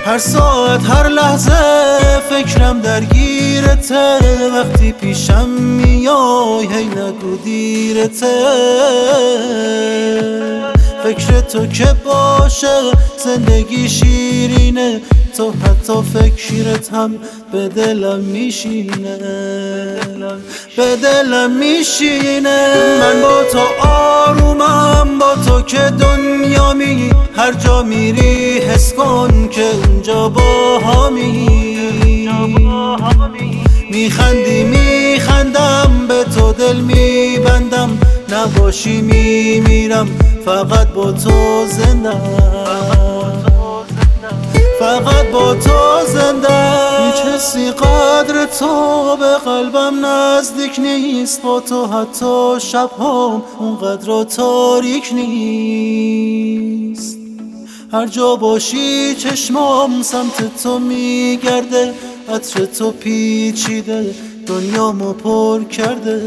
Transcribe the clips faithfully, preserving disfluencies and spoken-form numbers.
هر ساعت هر لحظه فکرم درگیرته، وقتی پیشم میای هی نگو دیرته. فکر تو که باشه زندگی شیرینه، تو حتی فکرت هم به دلم میشینه، به دلم میشینه. من با تو آرومم، با تو که دنیامی، هر جا میری حس کن که اونجا با همی. میخندی میخندم، به تو دل میبندم، نباشی میمیرم، فقط با تو زندم، فقط با تو زندم. هیچ حسی قدر تو به قلبم نزدیک نیست، با تو حتی شبهام اونقدر تاریک نیست. هر جا باشی چشمام سمت تو میگرده، عطر تو پیچیده دنیامو پر کرده،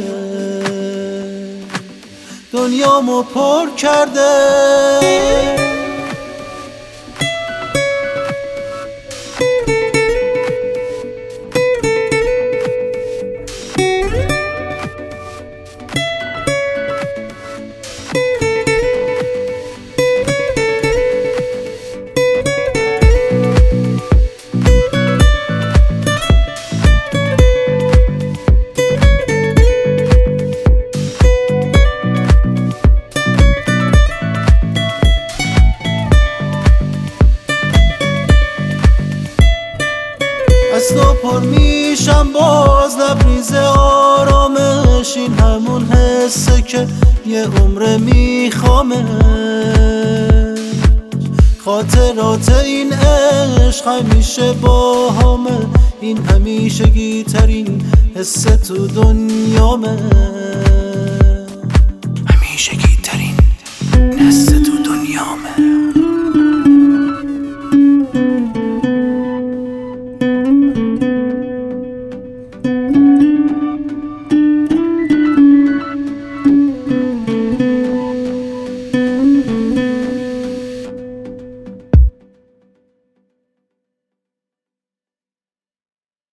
دنیامو پر کرده. از تو پر میشم باز لبریز آرامش، این همون حسه که یه عمر میخوامه. خاطرات این عشق همیشه با همه، این همیشگی ترین حس تو دنیامه، همیشگی ترین حس تو دنیامه.